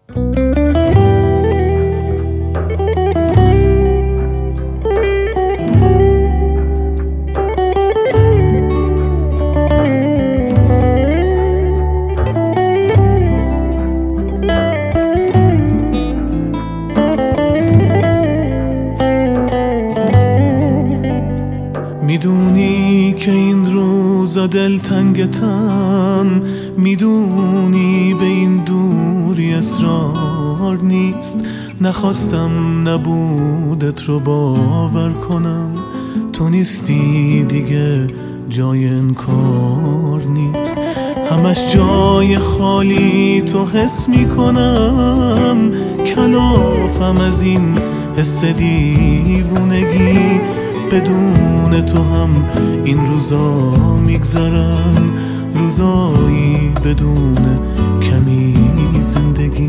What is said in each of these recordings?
میدونی که این روزا دلتنگتم، میدونی به این دوری اسرار نیست. نخواستم نبودت رو باور کنم، تو نیستی دیگه جای انکار نیست. همش جای خالی تو حس میکنم، کلافم از این حس دیوونگی. بدون تو هم این روزا میگذرن، روزایی بدون کمی زندگی.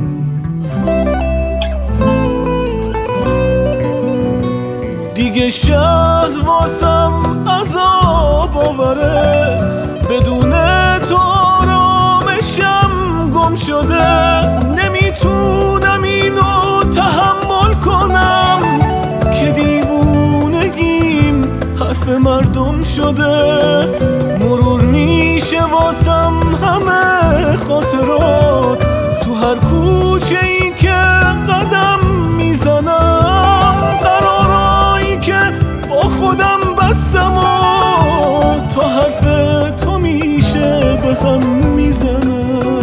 دیگه شهر واسم عذاب آوره، بدون تو آرامشم گم شده. نمیتونم اینو تحمل کنم که دیوونگیم حرف مردم شده. مرور میشه واسم همه خاطرات، تو هر کوچه ای که قدم میزنم. قرارایی که با خودم بستم و تا حرف تو میشه به هم میزنم.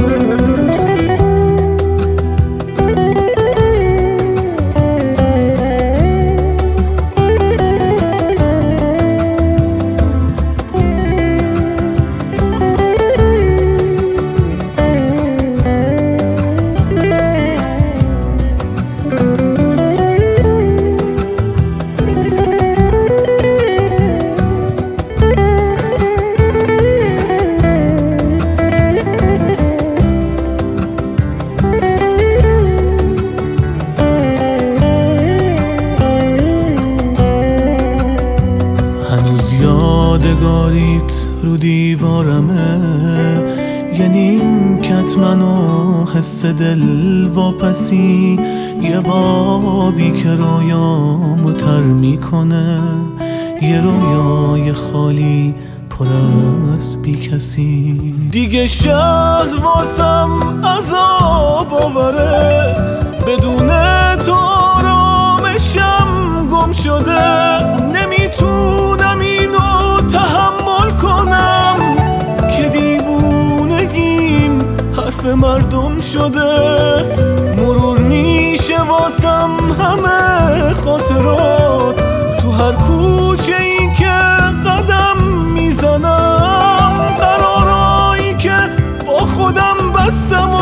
یادگاریت رو دیوارمه، یه نیمکت منو حس دل واپسی. یه قابی که رویامو تر میکنه، یه رویای خالی پر از بی کسی. دیگه شهر واسم عذاب آوره، بدون تو آرامشم گم شده. نمیتونم اینو تحمل کنم که دیوونگیم حرف مردم شده. مرور میشه واسم همه خاطرات، تو هر کوچه ای که قدم میزنم. قرارایی که با خودم بستم